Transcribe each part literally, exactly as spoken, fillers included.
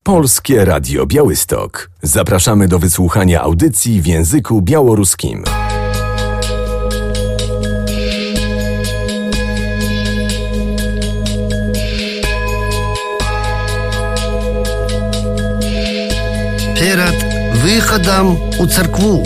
Polskie Radio Białystok. Zapraszamy do wysłuchania audycji w języku białoruskim. Перед выходом у церкву.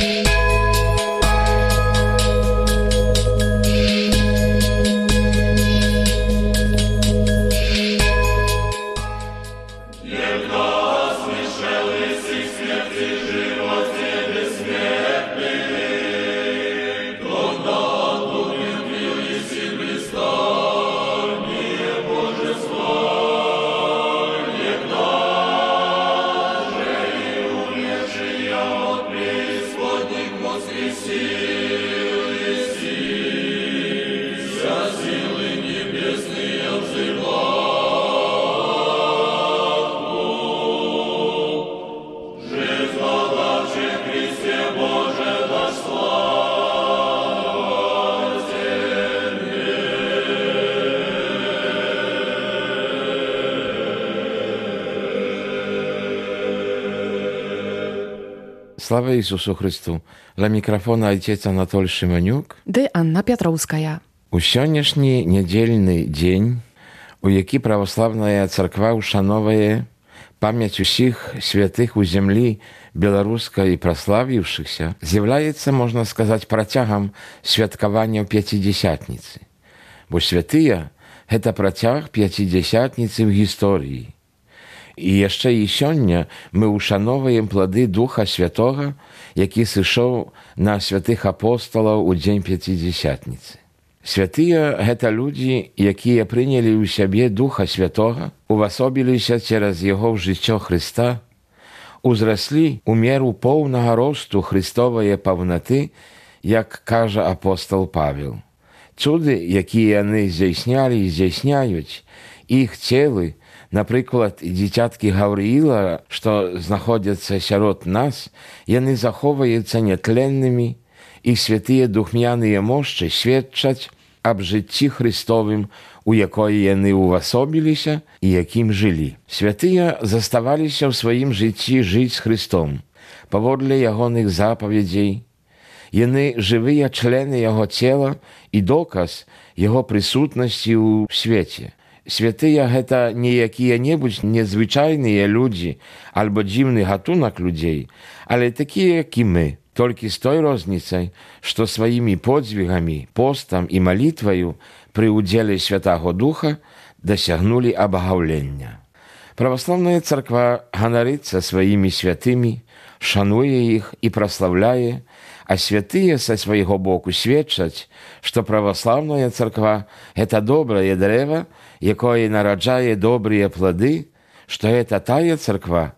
Слава Ісусу Христу! Ля мікрафона Отець Анатолій Шиманюк. Ды Анна Пятроўская. У сённяшні нядзельны дзень, у які праваслаўная царква ушановае памяць усіх святых у зямлі беларускай праславіўшыхся, з'яўляецца, можна сказаць, працягам святкавання пяцідзясятніцы. Бо святыя – гэта працяг пяцідзясятніцы ў гісторыі. І яшчэ і сёння мы ушановаем плады Духа Святога, які сышоў на святых апосталаў у дзень пяцідзясятніцы. Святыя – гэта людзі, якія прынялі ў сябе Духа Святога, увасобіліся цераз яго ў жыццё Хрыста, узраслі ў меру поўнага росту Христовае паўнаты, як кажа апостал Павел. Цуды, якія яны здзяйснялі і здзяйсняюць, іх целы, напрыклад, дзіцяткі Гаўрыіла, што знаходзяцца сярод нас, яны захоўваюцца нятленнымі, і святыя духмяныя мошчы сведчаць аб жыцці Христовым, у якое яны ўвасобіліся і якім жылі. Святыя заставаліся ў сваім жыцці жыць з Христом, паводле ягоных запаведзей. Яны жывыя члены яго цела і доказ яго прысутнасці ў свеце. Святыя – гэта не якія-небудзь незвычайныя людзі альбо дзіўны гатунак людзей, але такія, як і мы, толькі з той розніцай, што сваімі подзвігамі, постам і малітваю пры ўдзеле Святаго Духа дасягнулі абагаўлення. Праваслаўная царква ганарыцца сваімі святымі, шануе іх і праслаўляе, а святыя са свайго боку сведчаць, што праваслаўная царква – гэта добрае дрэва, якое нараджае добрыя плады, што гэта тая царква,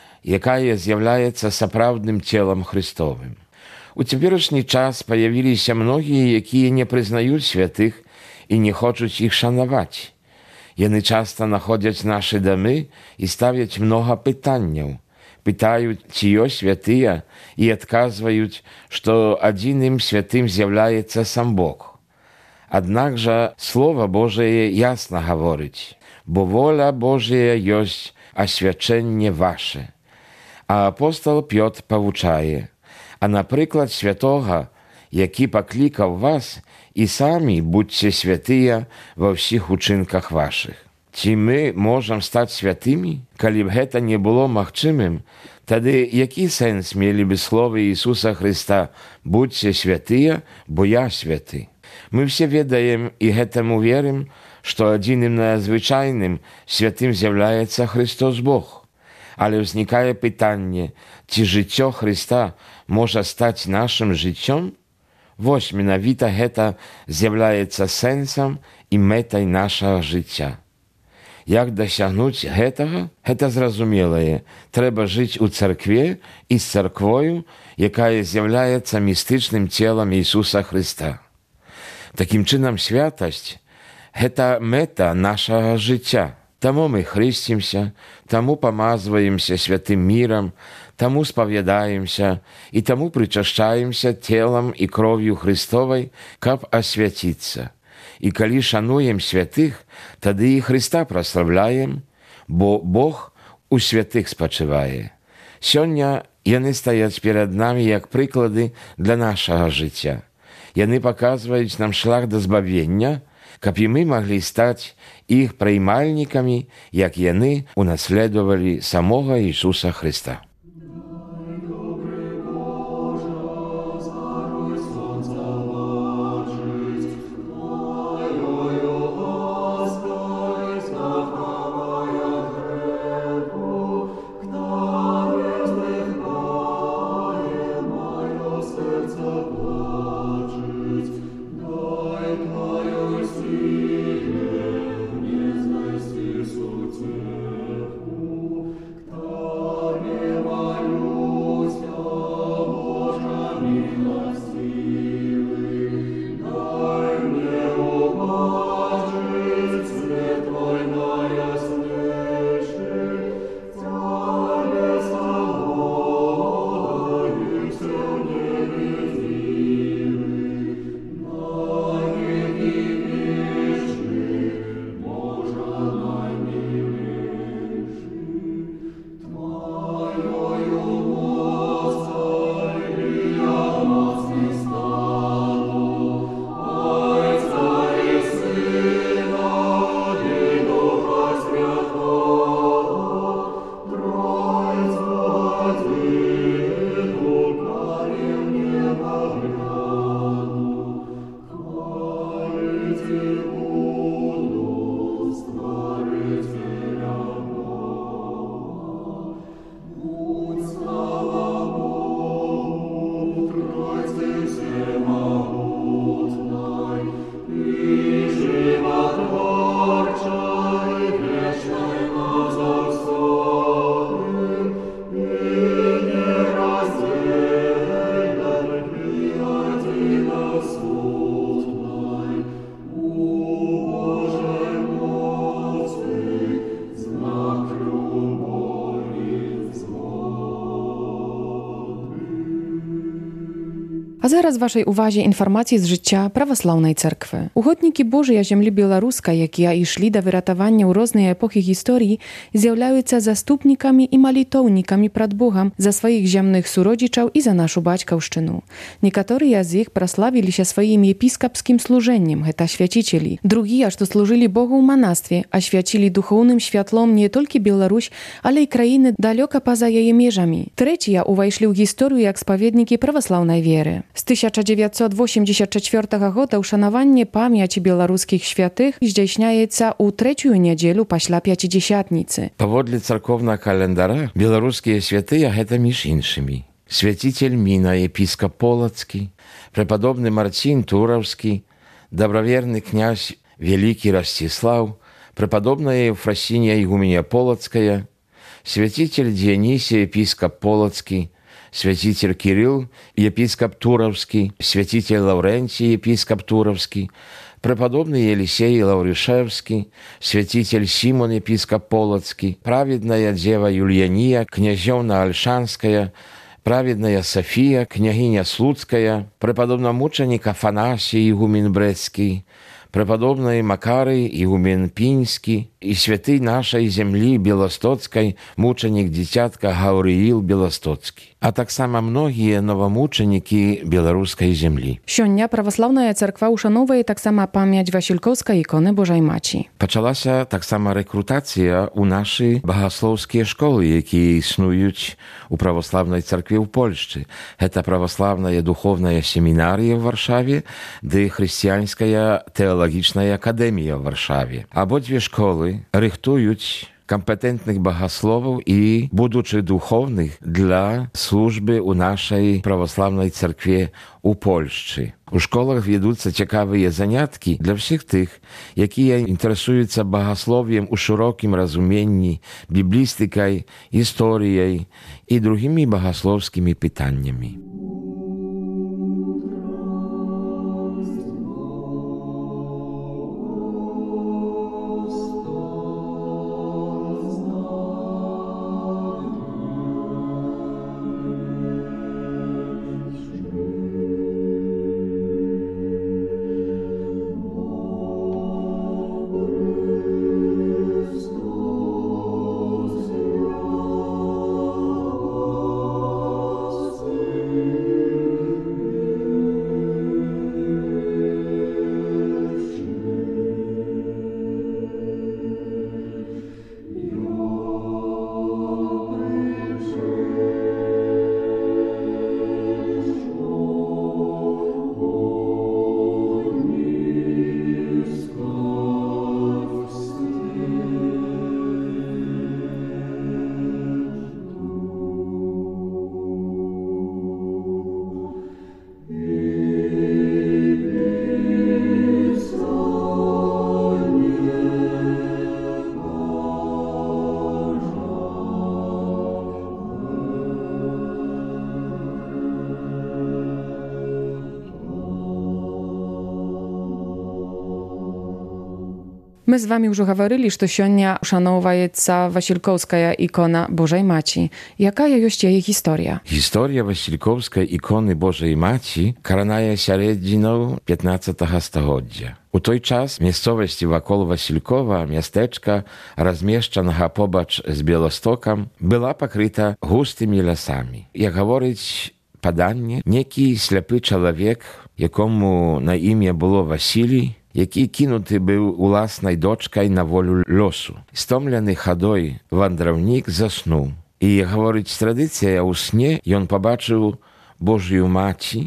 якая з'яўляецца сапраўдным целам Христовым. У цяперашні час паявіліся многія, якія не прызнаюць святых і не хочуць іх шанаваць. Яны часта находзяць нашы дамы і ставяць многа пытанняў. Пытаюць, ці ёсць святыя, і адказваюць, што адзіным святым з'яўляецца сам Бог. Аднак жа Слова Божае ясна гаворыць, бо воля Божая ёсць асвячэнне ваше. А апостол Пётр павучае, а напрыклад святога, які паклікаў вас, і самі будьце святыя ва ўсіх учынках вашых. Ці мы можам стаць святымі? Калі б гэта не было магчымым, тады які сэнс мелі бы словы Ісуса Христа «Будьце святыя, бо я святы»? Мы все ведаем і гэтаму верым, што адзіным надзвычайным святым з'яўляецца Христос Бог. Але ўзнікае пытанне, ці жыццё Христа можа стаць нашым жыццём? Вось менавіта гэта з'яўляецца сэнсам і мэтай нашага жыцця. Як дасягнуць гэтага? Гэта зразумелае. Трэба жыць у царкве і з царквою, якая з'яўляецца містычным целам Ісуса Христа. Такім чынам святасць – гэта мэта нашага жыцця. Таму мы хрысцімся, таму памазваемся святым мірам, таму спавядаемся і таму прычашчаемся целам і кроўю Христовай, каб асвяціцца. І калі шануем святых, тады і Христа праслаўляем, бо Бог у святых спачывае. Сёння яны стаяць перад намі як прыклады для нашага жыцця. Яны паказваюць нам шлях да збавення, каб і мы маглі стаць іх праймальнікамі, як яны унаследовали самога Ісуса Христа. А зараз вашай увазе інфармацыі з жыцця праваслаўнай царквы. Угоднікі Божыя зямлі беларускай, якія ішлі да выратавання ў розныя эпохі гісторыі, з'яўляюцца заступнікамі і малітоўнікамі прад Богам за сваіх зямных суродзічаў і за нашу бацькаўшчыну. Некаторыя з іх праславіліся сваім епіскапскім служэннем, гэта свяцічелі. Другія, што служылі Богу ў манастве, асвяцілі духоўным святлом не толькі Беларусь, але і краіны далёка па-за яе межамі. Трэція ўвайшлі ў гісторыю як спаведнікі праваслаўнай веры. З тысяча дзевяцьсот восемьдесят чвёртага года ўшанаванне памяці беларускіх святых здзяйсняецца ў трэцюю нядзелю пасля пяцідзясятніцы. Паводле царкоўнага календара беларускія святыя гэта між іншымі. Свяцитель Міна, епіскап Полацкі, преподобны Марцін Тураўскі, добраверны князь Вялікі Ростислав, преподобная Ефросинья игуменя Полоцкая, святитель Дионисий, епископ Полоцкий, святитель Кирилл, епископ Туровский, святитель Лаврентий, епископ Туровский, преподобный Елисей Лавришевский, святитель Симон, епископ Полоцкий, праведная дева Юлияния, князевна Ольшанская, праведная София, княгиня Слуцкая, преподобномученик Афанасий, игумен Брестский, преподобный Макарий, игумен Пинский, и святый нашей земли Белостоцкой, мученик дитятка Гавриил Белостоцкий, а так само многие новомученики белорусской земли. Сёння праваслаўная царква ушановвае таксама памяць Васількоўскай іконы Божай Маці. Пачалася таксама рэкрутацыя ў нашы багаслоўскія школы, якія існуюць у праваслаўнай царкве ў Польшчы. Гэта праваслаўная духовная семінарія ў Варшаве, ды хрысціянская тэалагічная акадэмія ў Варшаве. Абодве школы рыхтуюць кампетентных багасловаў і будучых духовных для службы ў нашай праваслаўнай царкве ў Польшчы. У школах ведуцца цікавыя заняткі для ўсіх тых, якія інтарэсуюцца багаслов'ем у шырокім разуменні, біблістыкай, гісторыяй і другімі багаслоўскімі пытаннямі. My z wami już говорили, что сегодня ушановывается Василькowska икона Божей Матери. Какая есть jej historia? Historia Wasilkowskiej ikony Bożej Maci karanaje średnią piętnastego stulecia. U той czas miejscowości wokół Wasilkowa, miasteczka rozmieszczonego pobacz z Białostokiem, była pokryta gustymi lasami. Jak mówić podanie, nieki ślepy człowiek, jakomu na imię było Wasilij, який кинутий був уласною дочкою на волю лосу. Стомлений ходой вандровник заснув. І, як говорить традиція, у сні він побачив Божію Маті,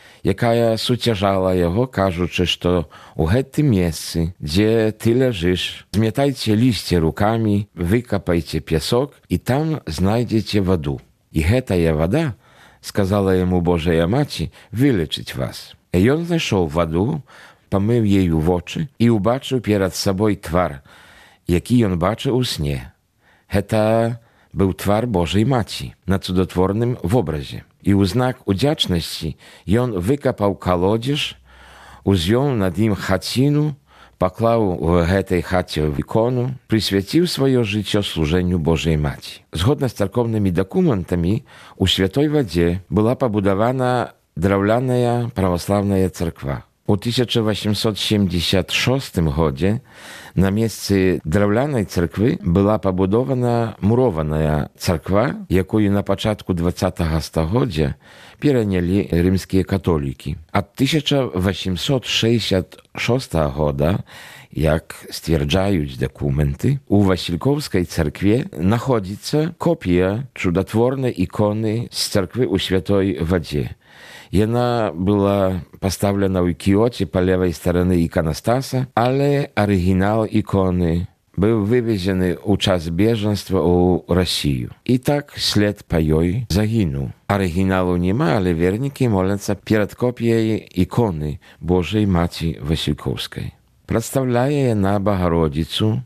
яка сутяжала його, кажучи, що у гэтым месцы, дзе ты ляжыш, змятайце лісце руками, выкапайце пясок, і там знайдзеце ваду. І гэтая вада, сказала яму Божая Маці, вылечыць вас. І ён знайшоў ваду, памыў ею вочы і ўбачыў перад сабой твар, які ён бачыў у сне. Гэта быў твар Божай Маці на цудотворным вобразе. І ў знак удзячнасці ён выкапаў калодзеж, узвёў над ім хаціну, паклаў у гэтай хаце ікону, прысвяціў сваё жыццё служэнню Божай Маці. Згодна з царкоўнымі дакументамі, у святой вадзе была пабудавана драўляная праваслаўная царква. У тысяча восемьсот семьдесят шостым годзе на месцы драўлянай царквы была пабудована мурованая царква, якую на пачатку двадцатага стагоддзя перанялі рымскія католікі. Ад тысяча восемьсот шэсцьдзясят шостага года, як сцвярджаюць дакументы, у Васількоўскай царкве находзіцца копія чудотворнай іконы з царквы ў святой вадзе. Яна была пастаўлена ў Кіоце па левай стараны іканастаса, але арыгінал іконы быў вывезены ў час бежанства ў Расію. І так след па ёй загінуў. Арыгіналу няма, але вернікі моляцца перад копіяй іконы Божай Маці Васількоўскай. Прадстаўляе яна Багародзіцу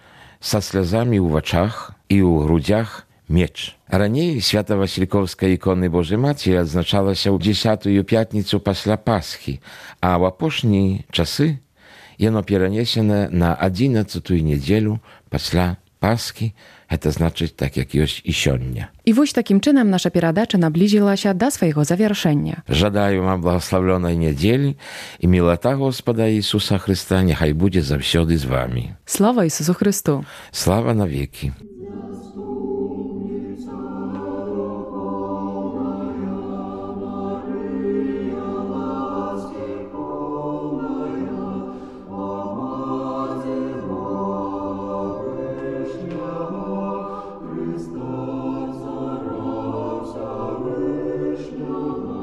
са слязамі ў вачах і ў грудзях меч. Раней свята Васількоўскай іконы Божай Маці адзначалася ў дзесятую пятніцу пасля Пасхі, а ў апошнія часы яно перанесена на адзінаццатую нядзелю пасля Пасхі, гэта значыць так, як ёсць і сёння. І вось такім чынам наша перадача наблізілася да свайго завяршэння. Жадаю вам благословленой нядзелі і мілата Господа Ісуса Христа няхай будзе заўсёды з вами. Слава Ісусу Христу! Слава навеки! Христос зарався вишнього.